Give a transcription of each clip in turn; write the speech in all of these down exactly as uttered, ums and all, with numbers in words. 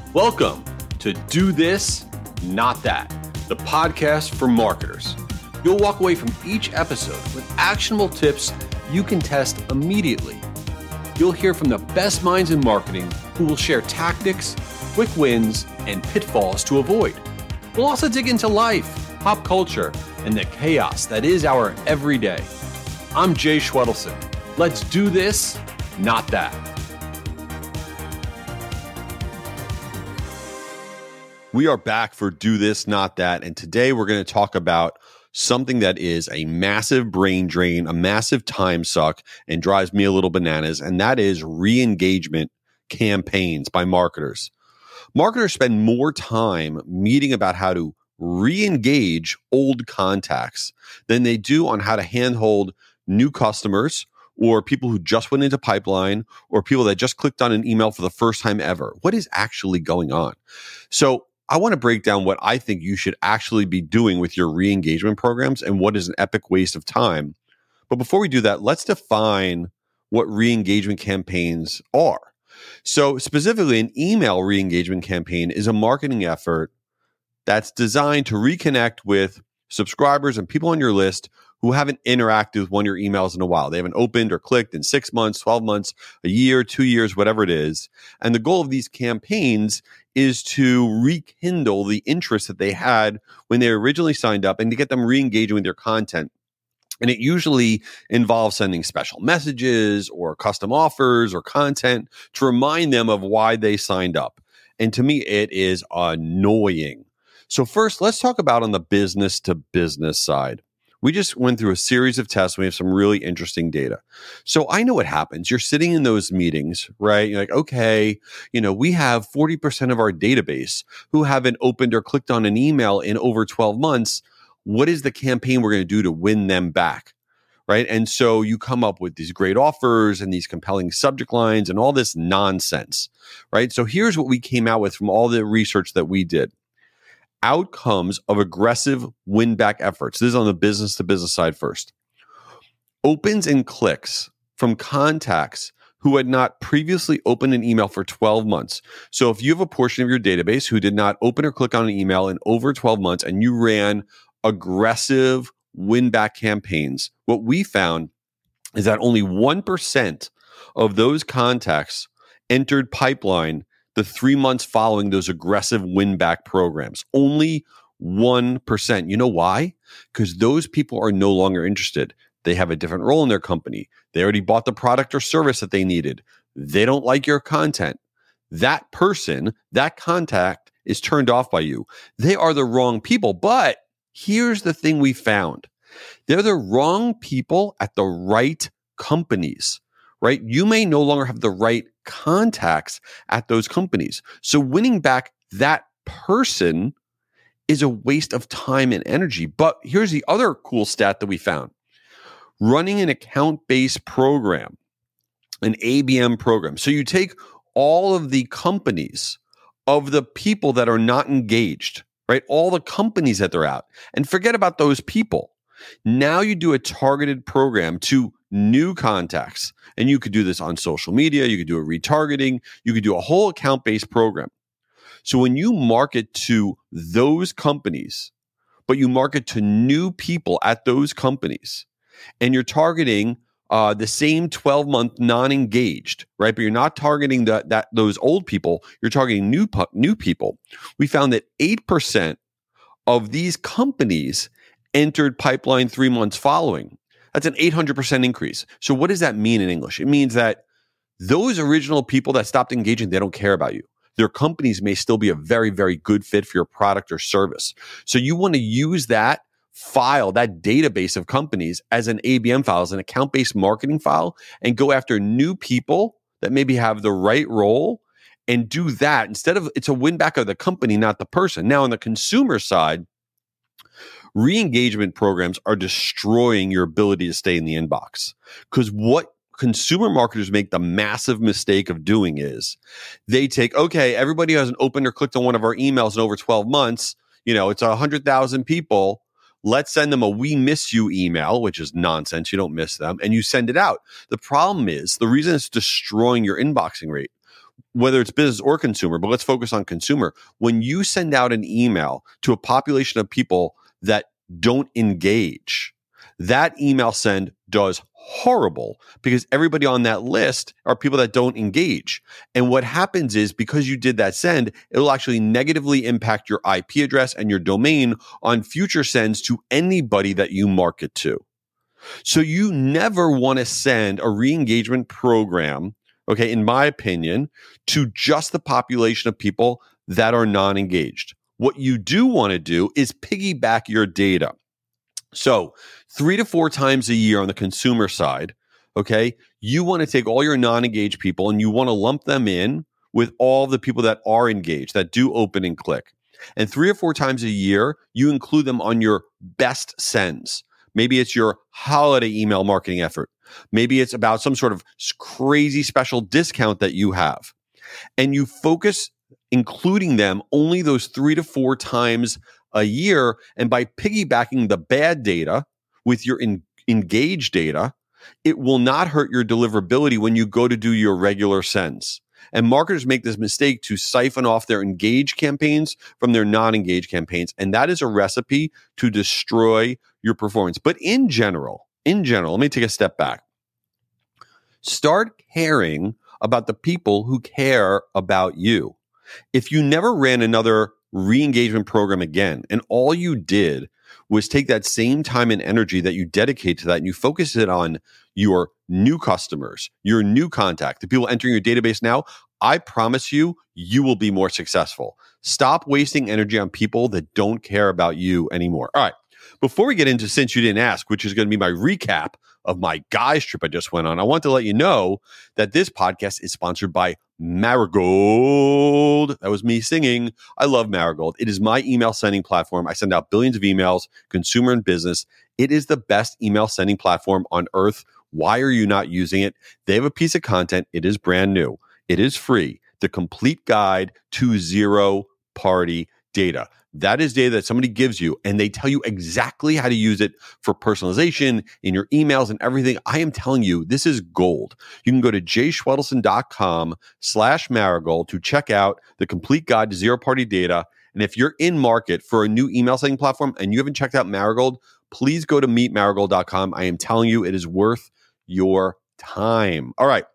Welcome to Do This, Not That, the podcast for marketers. You'll walk away from each episode with actionable tips you can test immediately. You'll hear from the best minds in marketing who will share tactics, quick wins, and pitfalls to avoid. We'll also dig into life, pop culture, and the chaos that is our everyday. I'm Jay Schwedelson. Let's do this, not that. We are back for Do This, Not That, and today we're going to talk about something that is a massive brain drain, a massive time suck, and drives me a little bananas, and that is re-engagement campaigns by marketers. Marketers spend more time meeting about how to re-engage old contacts than they do on how to handhold new customers or people who just went into pipeline or people that just clicked on an email for the first time ever. What is actually going on? So I want to break down what I think you should actually be doing with your re-engagement programs and what is an epic waste of time. But before we do that, let's define what re-engagement campaigns are. So specifically, an email re-engagement campaign is a marketing effort that's designed to reconnect with subscribers and people on your list who haven't interacted with one of your emails in a while. They haven't opened or clicked in six months, twelve months, a year, two years, whatever it is. And the goal of these campaigns is to rekindle the interest that they had when they originally signed up and to get them re-engaging with your content. And it usually involves sending special messages or custom offers or content to remind them of why they signed up. And to me, it is annoying. So first, let's talk about on the business to business side. We just went through a series of tests. We have some really interesting data. So I know what happens. You're sitting in those meetings, right? You're like, okay, you know, we have forty percent of our database who haven't opened or clicked on an email in over twelve months. What is the campaign we're going to do to win them back, right? And so you come up with these great offers and these compelling subject lines and all this nonsense, right? So here's what we came out with from all the research that we did. Outcomes of aggressive win-back efforts. This is on the business-to-business side first. Opens and clicks from contacts who had not previously opened an email for twelve months. So if you have a portion of your database who did not open or click on an email in over twelve months and you ran aggressive win-back campaigns, what we found is that only one percent of those contacts entered pipeline the three months following those aggressive win-back programs. Only one percent. You know why? Because those people are no longer interested. They have a different role in their company. They already bought the product or service that they needed. They don't like your content. That person, that contact is turned off by you. They are the wrong people. But here's the thing we found. They're the wrong people at the right companies, right? You may no longer have the right contacts at those companies. So winning back that person is a waste of time and energy. But here's the other cool stat that we found. Running an account-based program, an A B M program. So you take all of the companies of the people that are not engaged, right? All the companies that they're out, and forget about those people. Now you do a targeted program to new contacts. And you could do this on social media. You could do a retargeting. You could do a whole account-based program. So when you market to those companies, but you market to new people at those companies, and you're targeting uh, the same twelve-month non-engaged, right? But you're not targeting the, that those old people. You're targeting new, new people. We found that eight percent of these companies entered pipeline three months following. That's an eight hundred percent increase. So what does that mean in English? It means that those original people that stopped engaging, they don't care about you. Their companies may still be a very, very good fit for your product or service. So you want to use that file, that database of companies as an A B M file, as an account-based marketing file, and go after new people that maybe have the right role and do that. Instead of, it's a win back of the company, not the person. Now on the consumer side, re-engagement programs are destroying your ability to stay in the inbox. Because what consumer marketers make the massive mistake of doing is they take, okay, everybody who hasn't opened or clicked on one of our emails in over twelve months, you know, it's one hundred thousand people. Let's send them a "we miss you" email, which is nonsense. You don't miss them. And you send it out. The problem is, the reason it's destroying your inboxing rate, whether it's business or consumer, but let's focus on consumer. When you send out an email to a population of people that don't engage, that email send does horrible because everybody on that list are people that don't engage. And what happens is because you did that send, it will actually negatively impact your I P address and your domain on future sends to anybody that you market to. So you never want to send a re-engagement program, okay, in my opinion, to just the population of people that are non-engaged. What you do want to do is piggyback your data. So three to four times a year on the consumer side, okay, you want to take all your non-engaged people and you want to lump them in with all the people that are engaged, that do open and click. And three or four times a year, you include them on your best sends. Maybe it's your holiday email marketing effort. Maybe it's about some sort of crazy special discount that you have. And you focus including them only those three to four times a year. And by piggybacking the bad data with your in, engaged data, it will not hurt your deliverability when you go to do your regular sends. And marketers make this mistake to siphon off their engaged campaigns from their non-engaged campaigns. And that is a recipe to destroy your performance. But in general, in general, let me take a step back. Start caring about the people who care about you. If you never ran another re-engagement program again, and all you did was take that same time and energy that you dedicate to that and you focus it on your new customers, your new contact, the people entering your database now, I promise you, you will be more successful. Stop wasting energy on people that don't care about you anymore. All right. Before we get into Since You Didn't Ask, which is going to be my recap of my guys trip I just went on, I want to let you know that this podcast is sponsored by Marigold. That was me singing. I love Marigold. It is my email sending platform. I send out billions of emails, consumer and business. It is the best email sending platform on earth. Why are you not using it? They have a piece of content. It is brand new. It is free. The complete guide to zero party data. That is data that somebody gives you and they tell you exactly how to use it for personalization in your emails and everything. I am telling you, this is gold. You can go to jschwedelson.com slash marigold to check out the complete guide to zero party data. And if you're in market for a new email sending platform and you haven't checked out Marigold, please go to meet marigold dot com. I am telling you, it is worth your time. All right.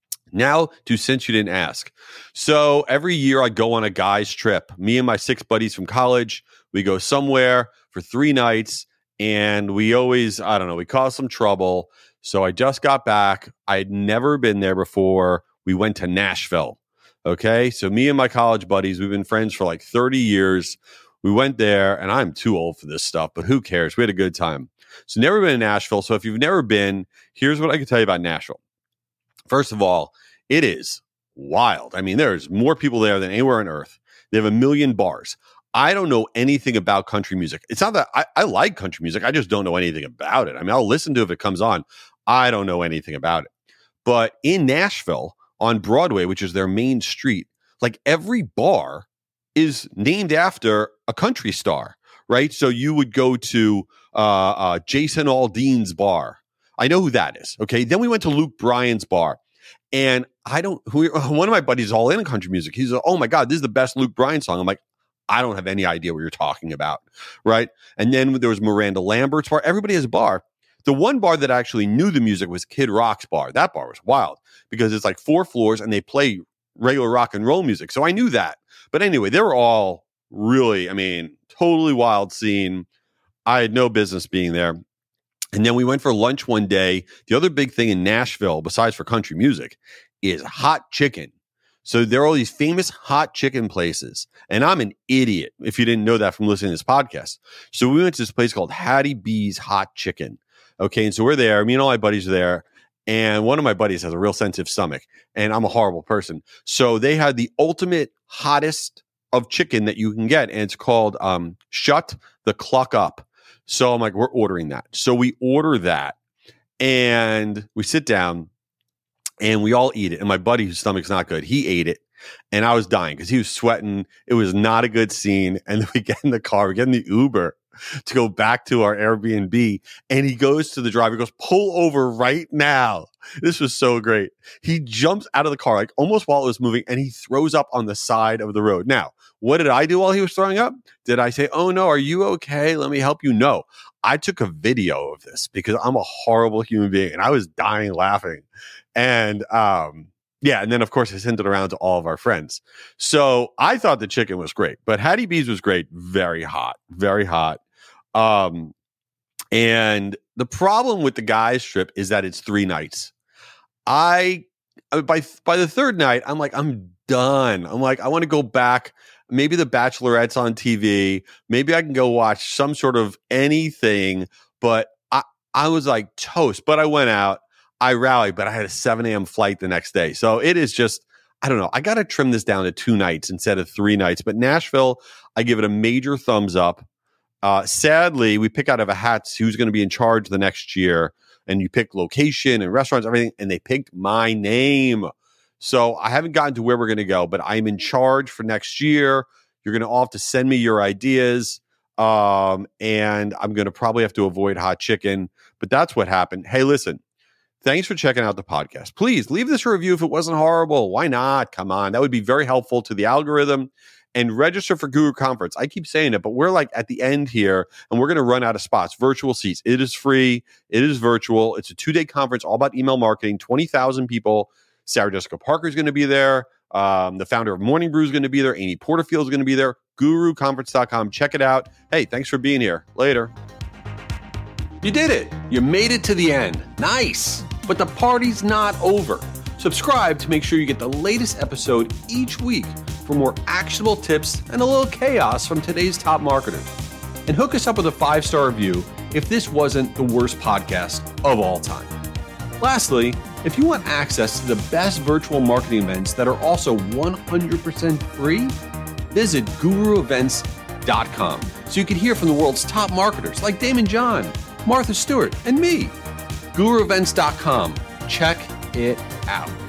Now to Since You Didn't Ask. So every year I go on a guy's trip. Me and my six buddies from college, we go somewhere for three nights and we always, I don't know, we cause some trouble. So I just got back. I had never been there before. We went to Nashville. Okay. So me and my college buddies, we've been friends for like thirty years. We went there and I'm too old for this stuff, but who cares? We had a good time. So never been to Nashville. So if you've never been, here's what I can tell you about Nashville. First of all, it is wild. I mean, there's more people there than anywhere on earth. They have a million bars. I don't know anything about country music. It's not that I, I like country music. I just don't know anything about it. I mean, I'll listen to it if it comes on. I don't know anything about it. But in Nashville, on Broadway, which is their main street, like every bar is named after a country star, right? So you would go to uh, uh, Jason Aldean's bar. I know who that is. Okay. Then we went to Luke Bryan's bar. And I don't, who, one of my buddies is all in country music. He's like, oh my God, this is the best Luke Bryan song. I'm like, I don't have any idea what you're talking about. Right. And then there was Miranda Lambert's bar. Everybody has a bar. The one bar that actually knew the music was Kid Rock's bar. That bar was wild because it's like four floors and they play regular rock and roll music. So I knew that. But anyway, they were all really, I mean, totally wild scene. I had no business being there. And then we went for lunch one day. The other big thing in Nashville, besides for country music, is hot chicken. So there are all these famous hot chicken places. And I'm an idiot if you didn't know that from listening to this podcast. So we went to this place called Hattie B's Hot Chicken. Okay. And so we're there. Me and all my buddies are there. And one of my buddies has a real sensitive stomach. And I'm a horrible person. So they had the ultimate hottest of chicken that you can get. And it's called um, Shut the Cluck Up. So I'm like, we're ordering that. So we order that and we sit down and we all eat it. And my buddy, whose stomach's not good, he ate it. And I was dying because he was sweating. It was not a good scene. And then we get in the car, we get in the Uber. to go back to our Airbnb. And he goes to the driver, he goes, pull over right now. This was so great. He jumps out of the car, like almost while it was moving, and he throws up on the side of the road. Now, what did I do while he was throwing up? Did I say, oh no, are you okay? Let me help you? No. I took a video of this because I'm a horrible human being and I was dying laughing. And um, yeah, and then of course I sent it around to all of our friends. So I thought the chicken was great, but Hattie B's was great. Very hot, very hot. Um, and the problem with the guys trip is that it's three nights. I, by, by the third night, I'm like, I'm done. I'm like, I want to go back. Maybe The Bachelorette's on T V. Maybe I can go watch some sort of anything. But I, I was like toast. But I went out. I rallied. But I had a seven a.m. flight the next day. So it is just, I don't know. I got to trim this down to two nights instead of three nights. But Nashville, I give it a major thumbs up. Uh, sadly, we pick out of a hat who's going to be in charge the next year. And you pick location and restaurants, everything. And they picked my name. So I haven't gotten to where we're going to go, but I'm in charge for next year. You're going to all have to send me your ideas. Um, and I'm going to probably have to avoid hot chicken, but that's what happened. Hey, listen, thanks for checking out the podcast. Please leave this a review if it wasn't horrible. Why not? Come on. That would be very helpful to the algorithm. And register for Guru Conference. I keep saying it, but we're like at the end here and we're going to run out of spots. Virtual seats. It is free. It is virtual. It's a two-day conference all about email marketing. twenty thousand people. Sarah Jessica Parker is going to be there. Um, the founder of Morning Brew is going to be there. Amy Porterfield is going to be there. guru conference dot com. Check it out. Hey, thanks for being here. Later. You did it. You made it to the end. Nice. But the party's not over. Subscribe to make sure you get the latest episode each week for more actionable tips and a little chaos from today's top marketers. And hook us up with a five-star review if this wasn't the worst podcast of all time. Lastly, if you want access to the best virtual marketing events that are also one hundred percent free, visit guru events dot com so you can hear from the world's top marketers like Damon John, Martha Stewart, and me. guru events dot com. Check it out.